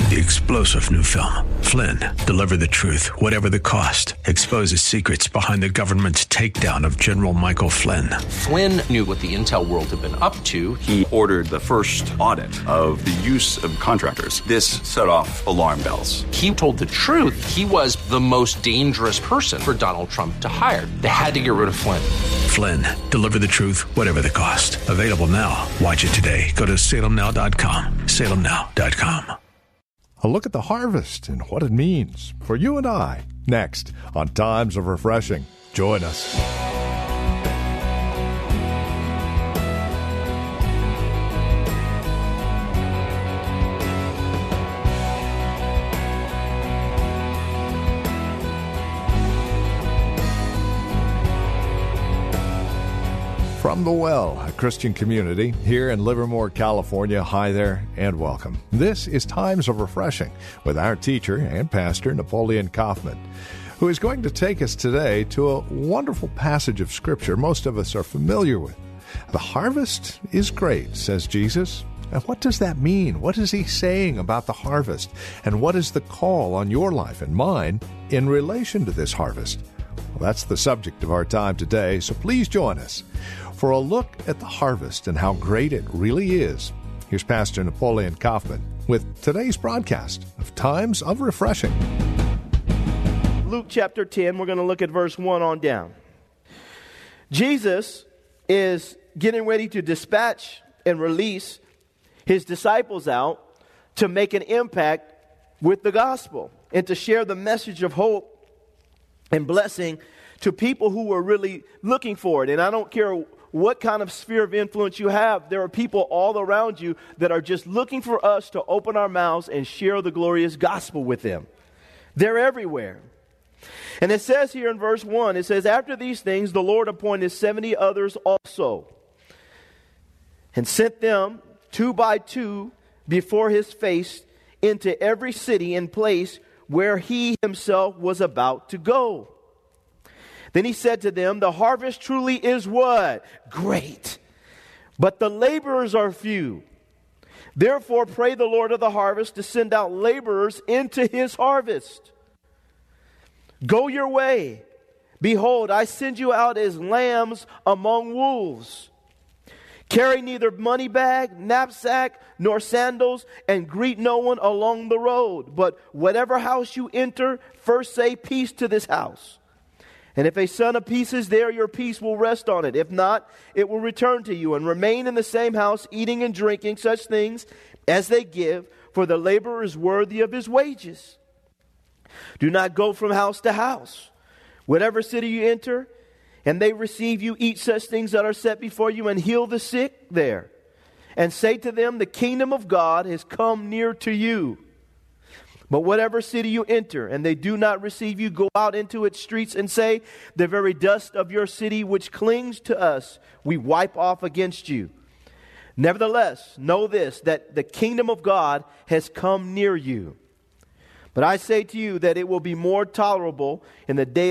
The explosive new film, Flynn, deliver the truth, whatever the cost, exposes secrets behind the government's takedown of General Michael Flynn. Flynn knew what the intel world had been up to. He ordered the first audit of the use of contractors. This set off alarm bells. He told the truth. He was the most dangerous person for Donald Trump to hire. They had to get rid of Flynn. Flynn, deliver the truth, whatever the cost. Available now. Watch it today. Go to salemnow.com. salemnow.com. A look at the harvest and what it means for you and I. Next on Times of Refreshing. Join us. From the Well, a Christian community here in Livermore, California. Hi there and welcome. This is Times of Refreshing with our teacher and pastor, Napoleon Kaufman, who is going to take us today to a wonderful passage of Scripture most of us are familiar with. The harvest is great, says Jesus. And what does that mean? What is he saying about the harvest? And what is the call on your life and mine in relation to this harvest? Well, that's the subject of our time today, so please join us for a look at the harvest and how great it really is. Here's Pastor Napoleon Kaufman with today's broadcast of Times of Refreshing. Luke chapter 10, we're going to look at verse 1 on down. Jesus is getting ready to dispatch and release his disciples out to make an impact with the gospel and to share the message of hope and blessing to people who were really looking for it. And I don't care what kind of sphere of influence you have, there are people all around you that are just looking for us to open our mouths and share the glorious gospel with them. They're everywhere. And it says here in verse 1, it says, after these things, the Lord appointed 70 others also, and sent them 2 by 2 before his face into every city and place where he himself was about to go. Then he said to them, the harvest truly is what? Great. But the laborers are few. Therefore pray the Lord of the harvest to send out laborers into his harvest. Go your way. Behold, I send you out as lambs among wolves. Carry neither money bag, knapsack, nor sandals, and greet no one along the road. But whatever house you enter, first say peace to this house. And if a son of peace is there, your peace will rest on it. If not, it will return to you. And remain in the same house, eating and drinking such things as they give, for the laborer is worthy of his wages. Do not go from house to house. Whatever city you enter, and they receive you, eat such things that are set before you, and heal the sick there. And say to them, the kingdom of God has come near to you. But whatever city you enter, and they do not receive you, go out into its streets and say, the very dust of your city which clings to us, we wipe off against you. Nevertheless, know this, that the kingdom of God has come near you. But I say to you that it will be more tolerable in the day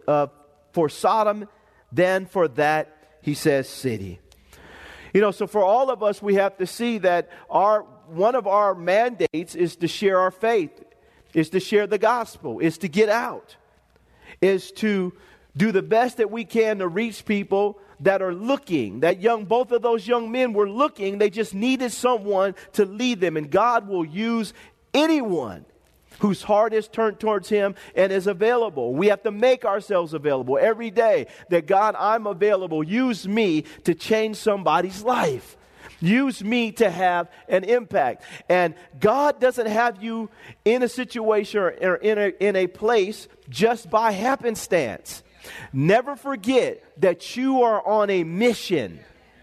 for Sodom than for that, he says, city. You know, so for all of us, we have to see that one of our mandates is to share our faith, is to share the gospel, is to get out, is to do the best that we can to reach people that are looking. Both of those young men were looking. They just needed someone to lead them. And God will use anyone whose heart is turned towards him and is available. We have to make ourselves available every day. That God, I'm available. Use me to change somebody's life. Use me to have an impact. And God doesn't have you in a situation or in a place just by happenstance. Never forget that you are on a mission.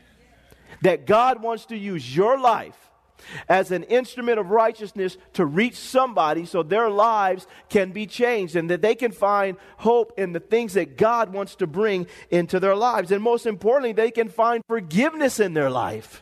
That God wants to use your life as an instrument of righteousness to reach somebody so their lives can be changed and that they can find hope in the things that God wants to bring into their lives. And most importantly, they can find forgiveness in their life.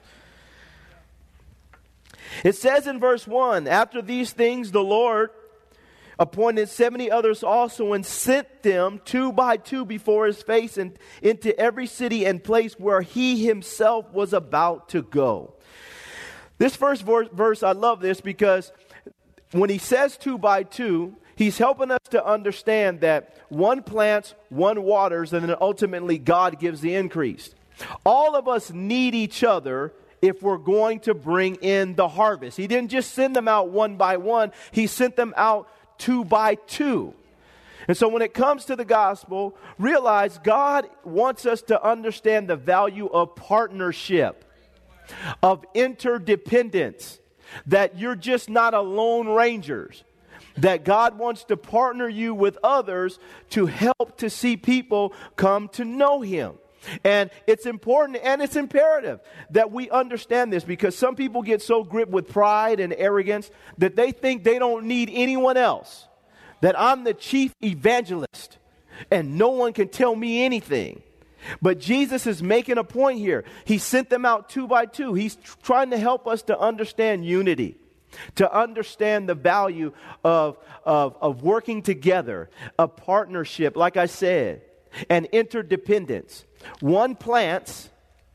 It says in verse 1, after these things the Lord appointed 70 others also and sent them 2 by 2 before his face and into every city and place where he himself was about to go. This first verse, I love this because when he says 2 by 2, he's helping us to understand that one plants, one waters, and then ultimately God gives the increase. All of us need each other if we're going to bring in the harvest. He didn't just send them out one by one. He sent them out 2 by 2. And so when it comes to the gospel, realize God wants us to understand the value of partnership, of interdependence, that you're just not a lone rangers, that God wants to partner you with others to help to see people come to know Him. And it's important and it's imperative that we understand this, because some people get so gripped with pride and arrogance that they think they don't need anyone else, that I'm the chief evangelist and no one can tell me anything. But Jesus is making a point here. He sent them out 2 by 2. He's trying to help us to understand unity, to understand the value of working together, a partnership, like I said, and interdependence. One plants,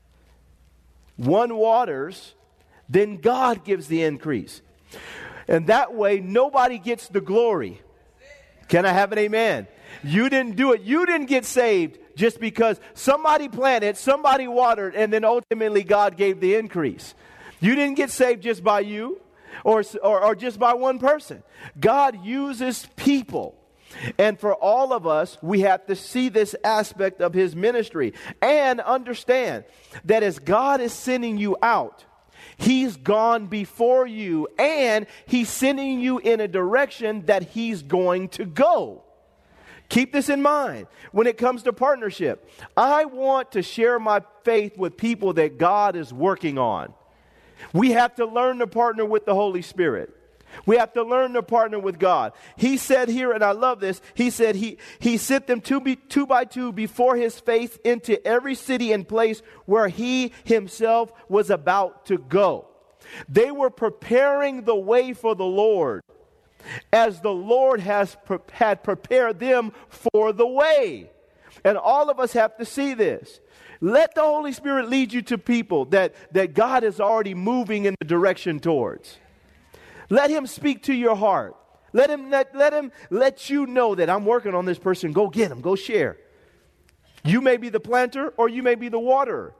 one waters, then God gives the increase. And that way, nobody gets the glory. Can I have an amen? You didn't do it. You didn't get saved just because somebody planted, somebody watered, and then ultimately God gave the increase. You didn't get saved just by you or just by one person. God uses people. And for all of us, we have to see this aspect of His ministry and understand that as God is sending you out, He's gone before you and He's sending you in a direction that He's going to go. Keep this in mind when it comes to partnership. I want to share my faith with people that God is working on. We have to learn to partner with the Holy Spirit. We have to learn to partner with God. He said here, and I love this, He said He sent them 2 by 2 before His face into every city and place where He Himself was about to go. They were preparing the way for the Lord, as the Lord had prepared them for the way. And all of us have to see this. Let the Holy Spirit lead you to people that God is already moving in the direction towards. Let Him speak to your heart. Let Him let you know that I'm working on this person. Go get him. Go share. You may be the planter or you may be the waterer,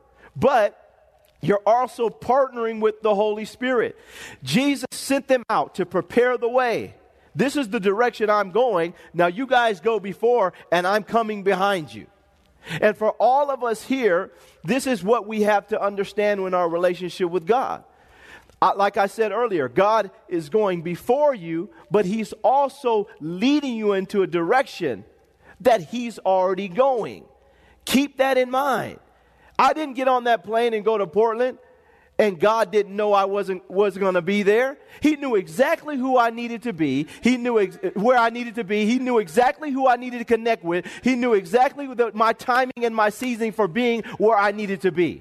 but you're also partnering with the Holy Spirit. Jesus sent them out to prepare the way. This is the direction I'm going. Now you guys go before and I'm coming behind you. And for all of us here, this is what we have to understand in our relationship with God. Like I said earlier, God is going before you, but He's also leading you into a direction that He's already going. Keep that in mind. I didn't get on that plane and go to Portland, and God didn't know I wasn't going to be there. He knew exactly who I needed to be. He knew where I needed to be. He knew exactly who I needed to connect with. He knew exactly my timing and my seasoning for being where I needed to be.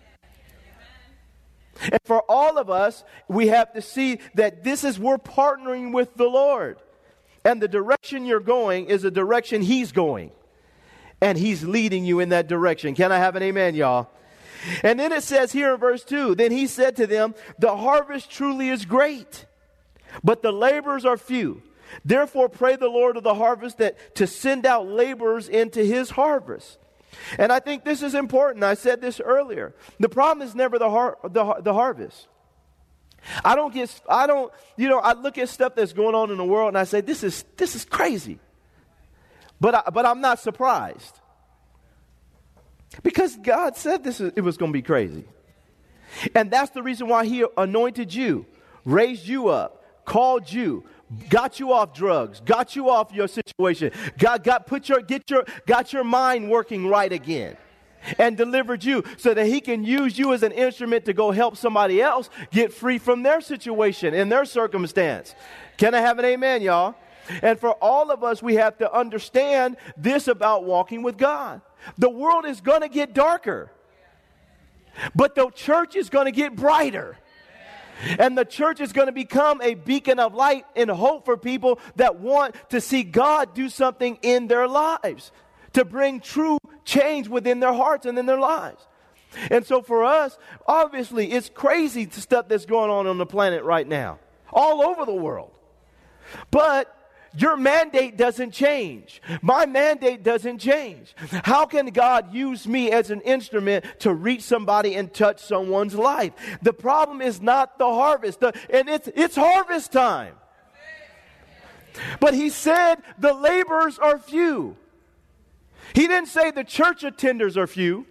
And for all of us, we have to see that we're partnering with the Lord. And the direction you're going is the direction He's going. And He's leading you in that direction. Can I have an amen, y'all? And then it says here in verse 2, then He said to them, the harvest truly is great, but the laborers are few. Therefore pray the Lord of the harvest to send out laborers into His harvest. And I think this is important. I said this earlier. The problem is never the harvest. I look at stuff that's going on in the world and I say, this is crazy. But I'm not surprised. Because God said it was going to be crazy. And that's the reason why He anointed you, raised you up, called you, got you off drugs, got you off your situation, got your mind working right again, and delivered you so that He can use you as an instrument to go help somebody else get free from their situation and their circumstance. Can I have an amen, y'all? And for all of us, we have to understand this about walking with God. The world is going to get darker, but the church is going to get brighter. And the church is going to become a beacon of light and hope for people that want to see God do something in their lives, to bring true change within their hearts and in their lives. And so for us, obviously, it's crazy stuff that's going on the planet right now, all over the world. But your mandate doesn't change. My mandate doesn't change. How can God use me as an instrument to reach somebody and touch someone's life? The problem is not the harvest, and it's harvest time. But he said the laborers are few. He didn't say the church attenders are few.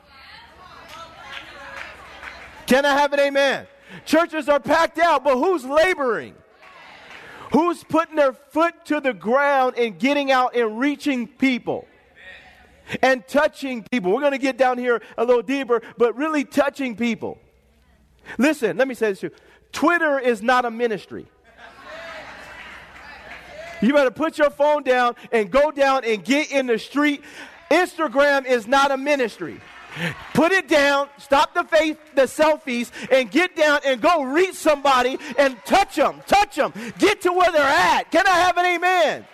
Can I have an amen? Churches are packed out, but who's laboring? Who's putting their foot to the ground and getting out and reaching people and touching people? We're going to get down here a little deeper, but really touching people. Listen, let me say this to you. Twitter is not a ministry. You better put your phone down and go down and get in the street. Instagram is not a ministry. Put it down, stop the selfies, and get down and go reach somebody and touch them, get to where they're at. Can I have an amen?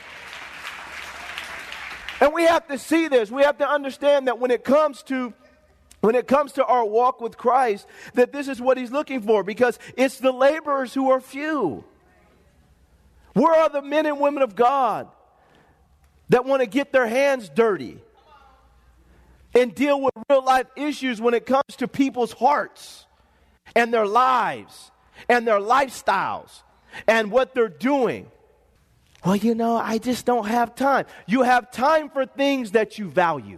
And we have to see this. We have to understand that when it comes to our walk with Christ, that this is what he's looking for, because it's the laborers who are few. Where are the men and women of God that want to get their hands dirty and deal with real life issues when it comes to people's hearts and their lives and their lifestyles and what they're doing? Well, I just don't have time. You have time for things that you value.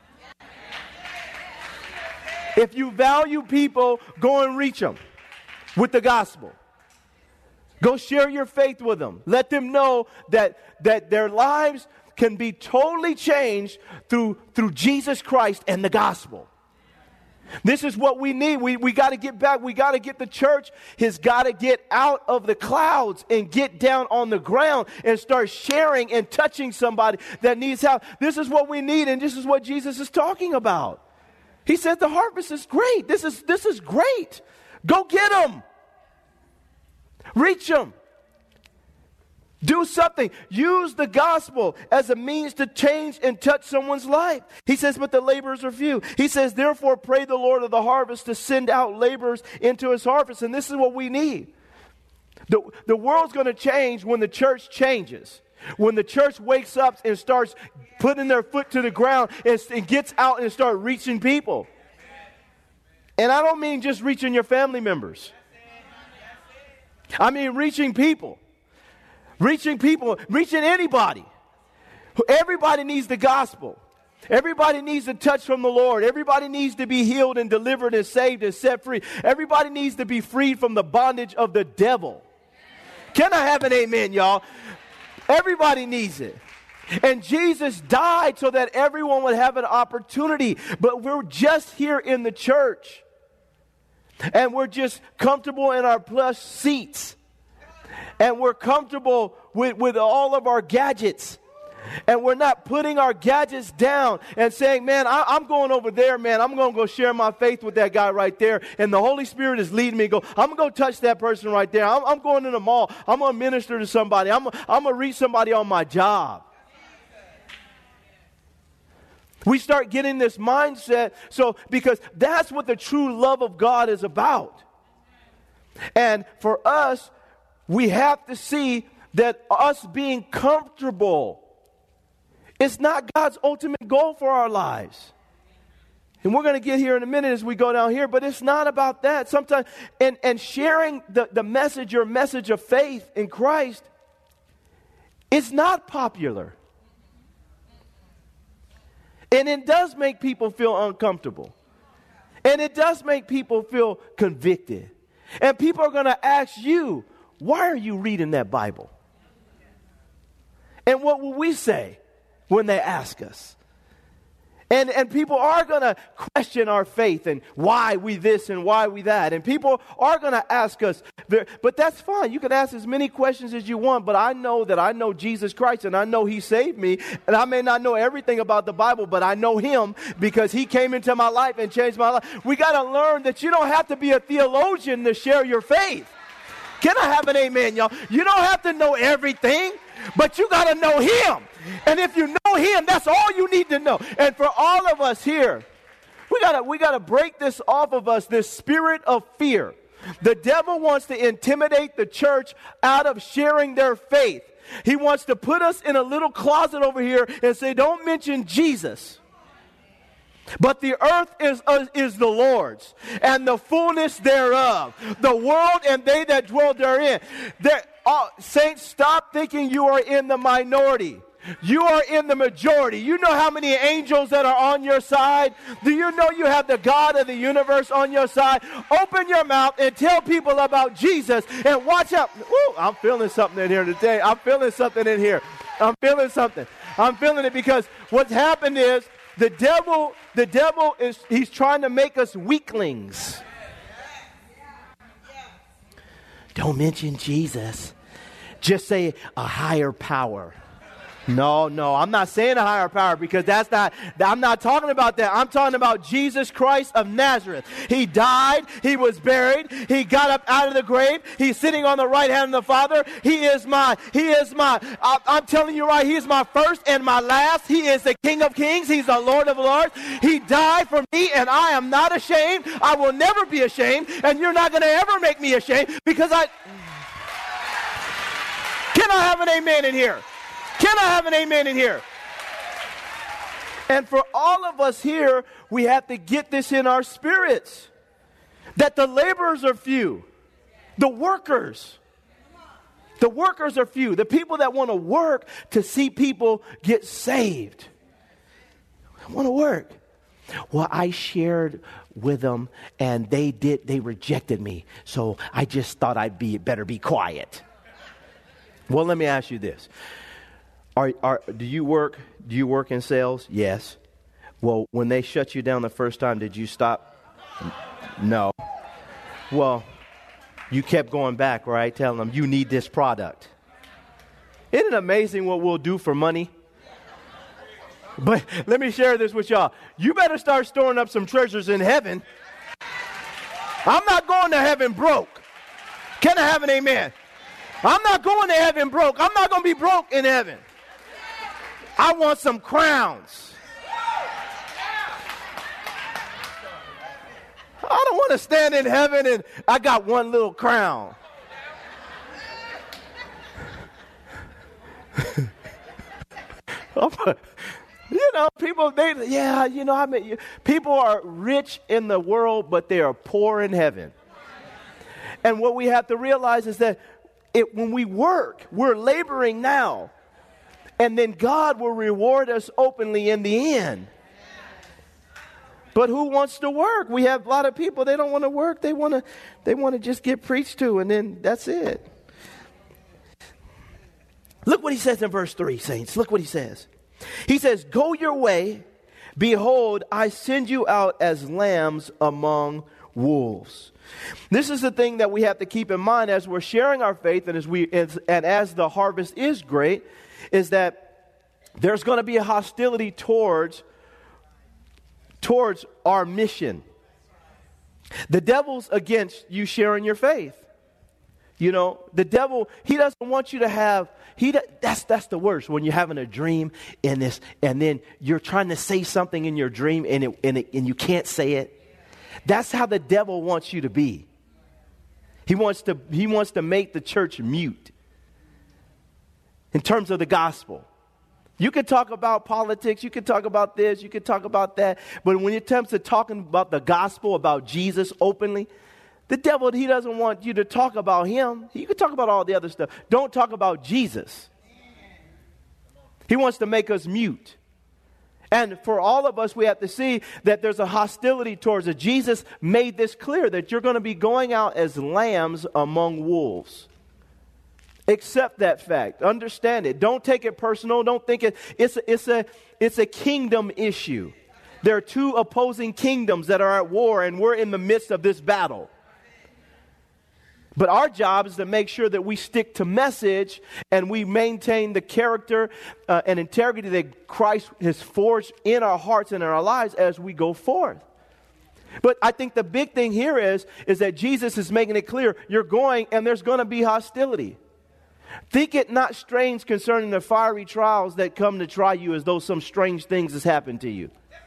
If you value people, go and reach them with the gospel. Go share your faith with them. Let them know that their lives can be totally changed through Jesus Christ and the gospel. This is what we need. We got to get back. We got to get the church has got to get out of the clouds and get down on the ground and start sharing and touching somebody that needs help. This is what we need, and this is what Jesus is talking about. He said the harvest is great. This is great. Go get them. Reach them. Do something. Use the gospel as a means to change and touch someone's life. He says, but the laborers are few. He says, therefore, pray the Lord of the harvest to send out laborers into his harvest. And this is what we need. The world's going to change when the church changes. When the church wakes up and starts putting their foot to the ground and gets out and start reaching people. And I don't mean just reaching your family members. I mean reaching people. Reaching people, reaching anybody. Everybody needs the gospel. Everybody needs a touch from the Lord. Everybody needs to be healed and delivered and saved and set free. Everybody needs to be freed from the bondage of the devil. Can I have an amen, y'all? Everybody needs it. And Jesus died so that everyone would have an opportunity. But we're just here in the church. And we're just comfortable in our plush seats. And we're comfortable with all of our gadgets. And we're not putting our gadgets down and saying, man, I'm going over there, man. I'm going to go share my faith with that guy right there. And the Holy Spirit is leading me. I'm going to go touch that person right there. I'm going to the mall. I'm going to minister to somebody. I'm going to reach somebody on my job. We start getting this mindset, because that's what the true love of God is about. And for us, we have to see that us being comfortable is not God's ultimate goal for our lives. And we're going to get here in a minute as we go down here, but it's not about that. Sometimes, and sharing the message, your message of faith in Christ, is not popular. And it does make people feel uncomfortable. And it does make people feel convicted. And people are going to ask you, why are you reading that Bible? And what will we say when they ask us? And people are going to question our faith and why we this and why we that. And people are going to ask us. But that's fine. You can ask as many questions as you want. But I know that I know Jesus Christ and I know he saved me. And I may not know everything about the Bible, but I know him because he came into my life and changed my life. We got to learn that you don't have to be a theologian to share your faith. Can I have an amen, y'all? You don't have to know everything, but you got to know him. And if you know him, that's all you need to know. And for all of us here, we got to break this off of us, this spirit of fear. The devil wants to intimidate the church out of sharing their faith. He wants to put us in a little closet over here and say, don't mention Jesus. But the earth is the Lord's, and the fullness thereof, the world and they that dwell therein. Saints, stop thinking you are in the minority. You are in the majority. You know how many angels that are on your side? Do you know you have the God of the universe on your side? Open your mouth and tell people about Jesus, and watch out. Woo, I'm feeling something in here today. I'm feeling something in here. I'm feeling something. I'm feeling it because what's happened is the devil he's trying to make us weaklings. Don't mention Jesus. Just say a higher power. No, I'm not saying a higher power because I'm not talking about that. I'm talking about Jesus Christ of Nazareth. He died, he was buried, he got up out of the grave, he's sitting on the right hand of the Father. I'm telling you right, he is my first and my last. He is the King of Kings, he's the Lord of Lords. He died for me and I am not ashamed. I will never be ashamed, and you're not going to ever make me ashamed because Can I have an amen in here? Can I have an amen in here? And for all of us here, we have to get this in our spirits. That the laborers are few. The workers are few. The people that want to work to see people get saved. I want to work. Well, I shared with them and they rejected me. So I just thought better be quiet. Well, let me ask you this. Do you work in sales? Yes. Well, when they shut you down the first time, did you stop? No. Well, you kept going back, right? Telling them you need this product. Isn't it amazing what we'll do for money? But let me share this with y'all. You better start storing up some treasures in heaven. I'm not going to heaven broke. Can I have an amen? I'm not going to heaven broke. I'm not going to be broke in heaven. I want some crowns. I don't want to stand in heaven and I got one little crown. People, people are rich in the world, but they are poor in heaven. And what we have to realize is that when we work, we're laboring now. And then God will reward us openly in the end. But who wants to work? We have a lot of people, they don't want to work. They want to just get preached to, and then that's it. Look what he says in verse 3, saints. Look what he says. He says, go your way. Behold, I send you out as lambs among wolves. This is the thing that we have to keep in mind as we're sharing our faith and as the harvest is great, is that there's going to be a hostility towards our mission. The devil's against you sharing your faith. The devil, he doesn't want you to have, that's the worst, when you're having a dream and then you're trying to say something in your dream and you can't say it. That's how the devil wants you to be. He wants to make the church mute in terms of the gospel. You can talk about politics, you can talk about this, you can talk about that, but when it comes to talking about the gospel, about Jesus openly, the devil, he doesn't want you to talk about him. You can talk about all the other stuff. Don't talk about Jesus. He wants to make us mute. And for all of us, we have to see that there's a hostility towards it. Jesus made this clear, that you're going to be going out as lambs among wolves. Accept that fact. Understand it. Don't take it personal. Don't think it's a kingdom issue. There are two opposing kingdoms that are at war, and we're in the midst of this battle. But our job is to make sure that we stick to message and we maintain the character and integrity that Christ has forged in our hearts and in our lives as we go forth. But I think the big thing here is that Jesus is making it clear, you're going and there's going to be hostility. Think it not strange concerning the fiery trials that come to try you, as though some strange things has happened to you.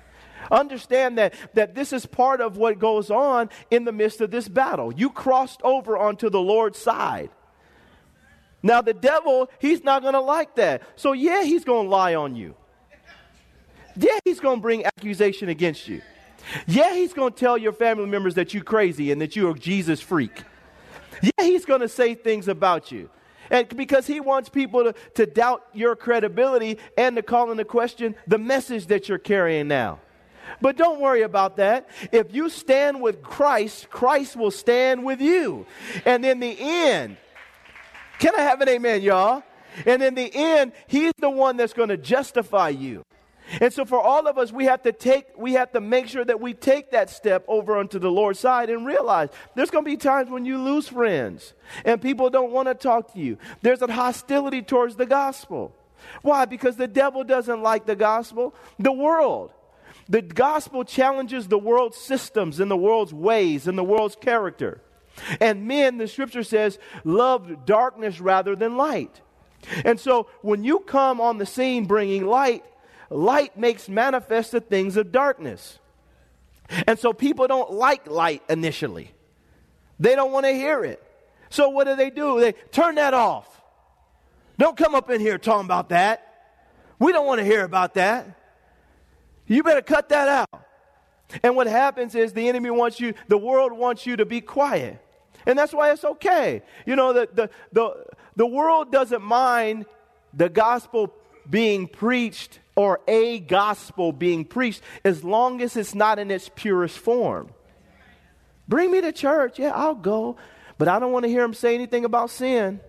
Understand that this is part of what goes on in the midst of this battle. You crossed over onto the Lord's side. Now the devil, he's not going to like that. So yeah, he's going to lie on you. Yeah, he's going to bring accusation against you. Yeah, he's going to tell your family members that you're crazy and that you're a Jesus freak. Yeah, he's going to say things about you. And because he wants people to doubt your credibility and to call into question the message that you're carrying now. But don't worry about that. If you stand with Christ, Christ will stand with you. And in the end, can I have an amen, y'all? And in the end, he's the one that's going to justify you. And so for all of us, we have to make sure that we take that step over onto the Lord's side and realize there's going to be times when you lose friends and people don't want to talk to you. There's a hostility towards the gospel. Why? Because the devil doesn't like the gospel. The world. The gospel challenges the world's systems and the world's ways and the world's character. And men, the scripture says, love darkness rather than light. And so when you come on the scene bringing light, light makes manifest the things of darkness. And so people don't like light initially. They don't want to hear it. So what do? They turn that off. Don't come up in here talking about that. We don't want to hear about that. You better cut that out. And what happens is the world wants you to be quiet. And that's why it's okay. You know, the world doesn't mind the gospel being preached or a gospel being preached as long as it's not in its purest form. Bring me to church. Yeah, I'll go. But I don't want to hear them say anything about sin.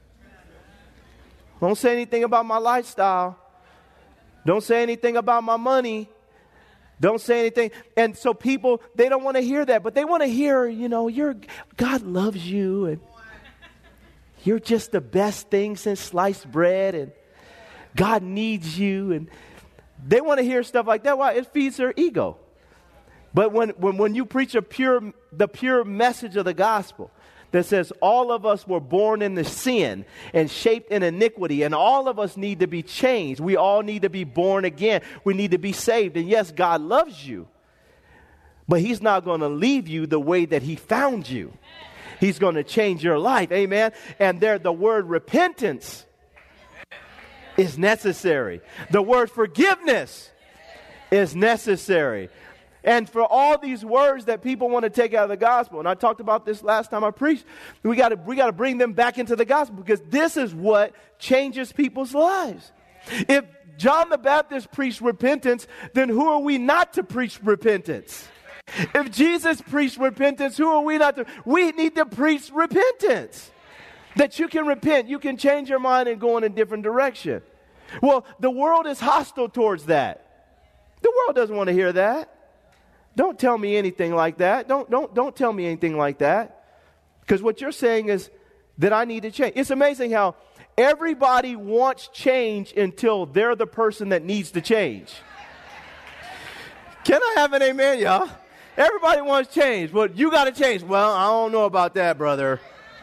Don't say anything about my lifestyle. Don't say anything about my money. Don't say anything. And so people, they don't want to hear that. But they want to hear, God loves you. And you're just the best thing since sliced bread. And God needs you. And they want to hear stuff like that. Why? It feeds their ego. But when you preach the pure message of the gospel that says all of us were born into sin and shaped in iniquity, and all of us need to be changed. We all need to be born again. We need to be saved. And yes, God loves you, but he's not going to leave you the way that he found you. He's going to change your life. Amen. And the word repentance is necessary. The word forgiveness is necessary. And for all these words that people want to take out of the gospel, and I talked about this last time I preached, we got to bring them back into the gospel, because this is what changes people's lives. If John the Baptist preached repentance, then who are we not to preach repentance? If Jesus preached repentance, who are we not to? We need to preach repentance. That you can repent, you can change your mind and go in a different direction. Well, the world is hostile towards that. The world doesn't want to hear that. Don't tell me anything like that. Don't tell me anything like that. Because what you're saying is that I need to change. It's amazing how everybody wants change until they're the person that needs to change. Can I have an amen, y'all? Everybody wants change. Well, you got to change. Well, I don't know about that, brother.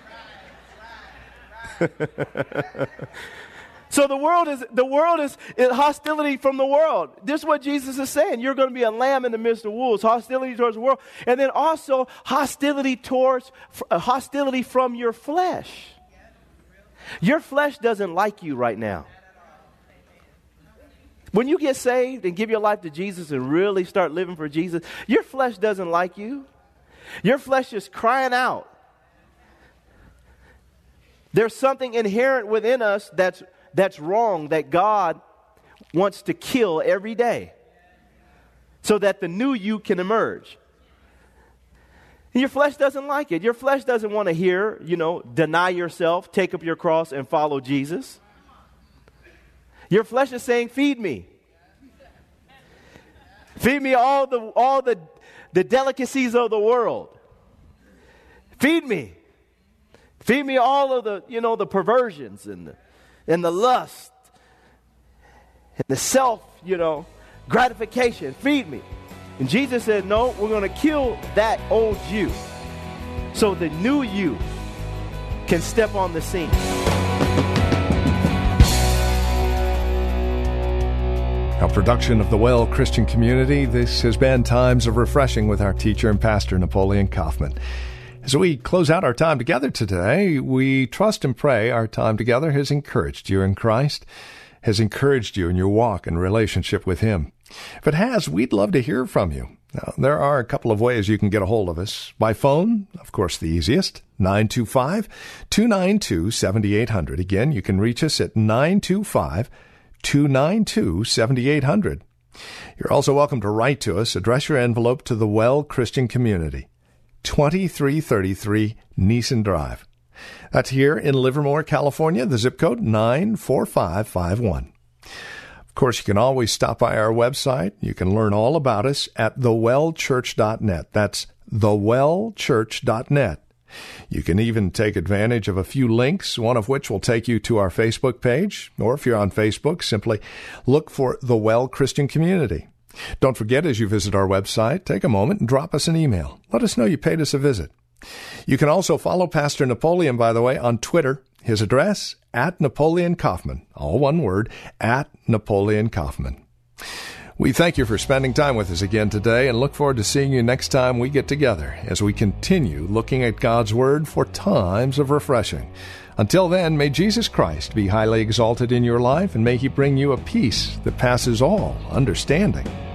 So the world is hostility from the world. This is what Jesus is saying. You're going to be a lamb in the midst of wolves. Hostility towards the world. And then also hostility from your flesh. Your flesh doesn't like you right now. When you get saved and give your life to Jesus and really start living for Jesus, your flesh doesn't like you. Your flesh is crying out. There's something inherent within us that's wrong, that God wants to kill every day so that the new you can emerge. And your flesh doesn't like it. Your flesh doesn't want to hear, deny yourself, take up your cross, and follow Jesus. Your flesh is saying, feed me. Feed me all the delicacies of the world. Feed me. Feed me all of the perversions and the lust and the self, gratification. Feed me. And Jesus said, no, we're going to kill that old you so the new you can step on the scene. A production of the Well Christian Community. This has been Times of Refreshing with our teacher and pastor, Napoleon Kaufman. As we close out our time together today, we trust and pray our time together has encouraged you in Christ, has encouraged you in your walk and relationship with Him. If it has, we'd love to hear from you. Now, there are a couple of ways you can get a hold of us. By phone, of course, the easiest, 925-292-7800. Again, you can reach us at 925-292-7800. You're also welcome to write to us. Address your envelope to the Well Christian Community, 2333 Neeson Drive. That's here in Livermore, California, the zip code 94551. Of course, you can always stop by our website. You can learn all about us at thewellchurch.net. That's thewellchurch.net. You can even take advantage of a few links, one of which will take you to our Facebook page, or if you're on Facebook, simply look for The Well Christian Community. Don't forget, as you visit our website, take a moment and drop us an email. Let us know you paid us a visit. You can also follow Pastor Napoleon, by the way, on Twitter. His address, @Napoleon Kaufman, all one word, @Napoleon Kaufman. We thank you for spending time with us again today and look forward to seeing you next time we get together as we continue looking at God's Word for times of refreshing. Until then, may Jesus Christ be highly exalted in your life and may He bring you a peace that passes all understanding.